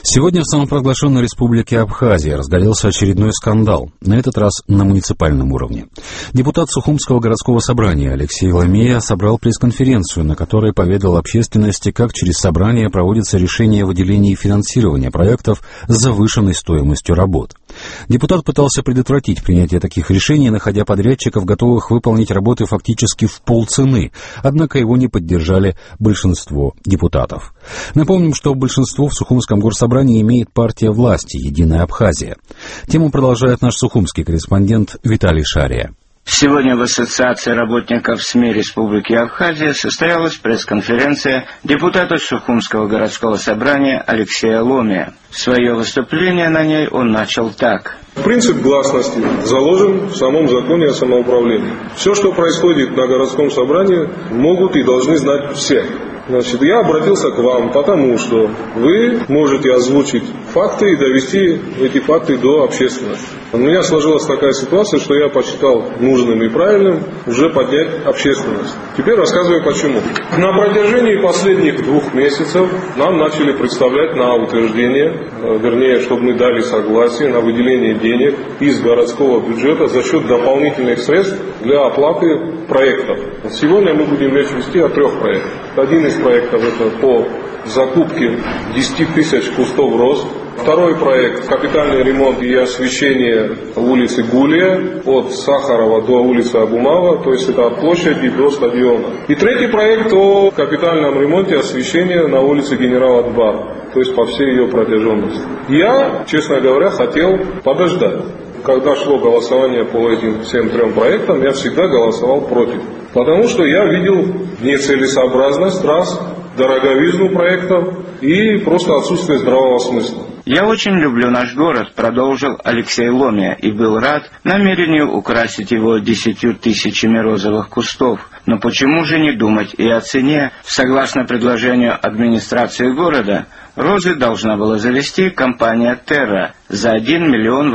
Сегодня в самопровозглашенной республике Абхазия разгорелся очередной скандал, на этот раз на муниципальном уровне. Депутат Сухумского городского собрания Алексей Ломея собрал пресс-конференцию, на которой поведал общественности, как через собрание проводится решение о выделении финансирования проектов с завышенной стоимостью работ. Депутат пытался предотвратить принятие таких решений, находя подрядчиков, готовых выполнить работы фактически в полцены, однако его не поддержали большинство депутатов. Напомним, что большинство в Сухумском горсобрании имеет партия власти «Единая Абхазия». Тему продолжает наш сухумский корреспондент Виталий Шария. Сегодня в Ассоциации работников СМИ Республики Абхазия состоялась пресс-конференция депутата Сухумского городского собрания Алексея Ломея. Свое выступление на ней он начал так. Принцип гласности заложен в самом законе о самоуправлении. Все, что происходит на городском собрании, могут и должны знать все. Значит, я обратился к вам, потому что вы можете озвучить факты и довести эти факты до общественности. У меня сложилась такая ситуация, что я посчитал нужным и правильным уже поднять общественность. Теперь рассказываю почему. На протяжении последних 2 месяцев нам начали представлять на утверждение, вернее, чтобы мы дали согласие на выделение денег из городского бюджета за счет дополнительных средств для оплаты проектов. Сегодня мы будем речь вести о 3 проектах. Один из проектов это по закупке 10 тысяч кустов роз. Второй проект – капитальный ремонт и освещение улицы Гулия от Сахарова до улицы Абумава, то есть это от площади до стадиона. И третий проект о капитальном ремонте освещения на улице Генерала Дбара, то есть по всей ее протяженности. Я, честно говоря, хотел подождать. Когда шло голосование по этим всем 3 проектам, я всегда голосовал против. Потому что я видел нецелесообразность раз, дороговизну проектов и просто отсутствие здравого смысла. «Я очень люблю наш город», — продолжил Алексей Ломея, и был рад намерению украсить его 10 тысячами розовых кустов. Но почему же не думать и о цене? Согласно предложению администрации города, розы должна была завести компания «Терра» за 1 миллион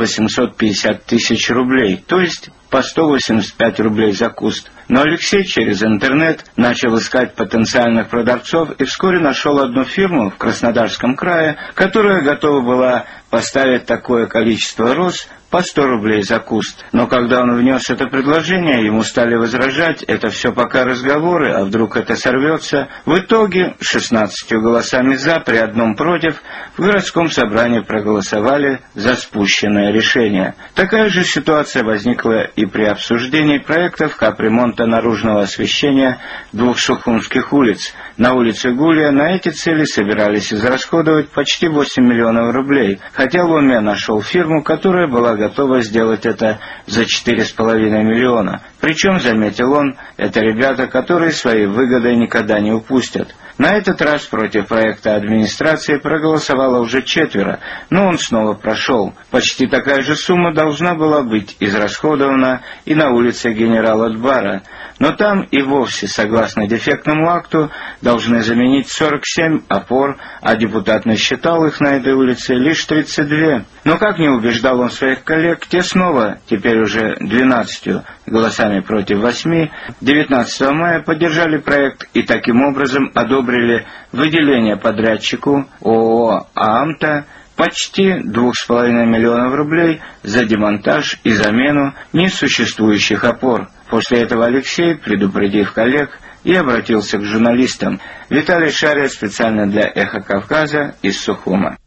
850 тысяч рублей, то есть по 185 рублей за куст. Но Алексей через интернет начал искать потенциальных продавцов и вскоре нашел одну фирму в Краснодарском крае, которая готова была поставить такое количество роз по 100 рублей за куст. Но когда он внес это предложение, ему стали возражать: это все пока разговоры, а вдруг это сорвется. В итоге 16 голосами «за» при 1 «против» в городском собрании проголосовали за спущенное решение. Такая же ситуация возникла и при обсуждении проектов капремонта наружного освещения 2 сухумских улиц. На улице Гулия на эти цели собирались израсходовать почти 8 миллионов рублей, хотя Ломея нашел фирму, которая была готова сделать это за 4,5 миллиона. Причем, заметил он, это ребята, которые свои выгоды никогда не упустят. На этот раз против проекта администрации проголосовало уже 4, но он снова прошел. Почти такая же сумма должна была быть израсходована и на улице Генерала Дбара, но там и вовсе, согласно дефектному акту, должны заменить 47 опор, а депутат насчитал их на этой улице лишь 32. Но как не убеждал он своих коллег, те снова, теперь уже 12 голосами против 8, 19 мая поддержали проект и таким образом одобрили выделение подрядчику ООО «ААМТА» почти 2,5 миллионов рублей за демонтаж и замену несуществующих опор. После этого Алексей, предупредив коллег, и обратился к журналистам. Виталий Шария специально для «Эхо Кавказа» из Сухума.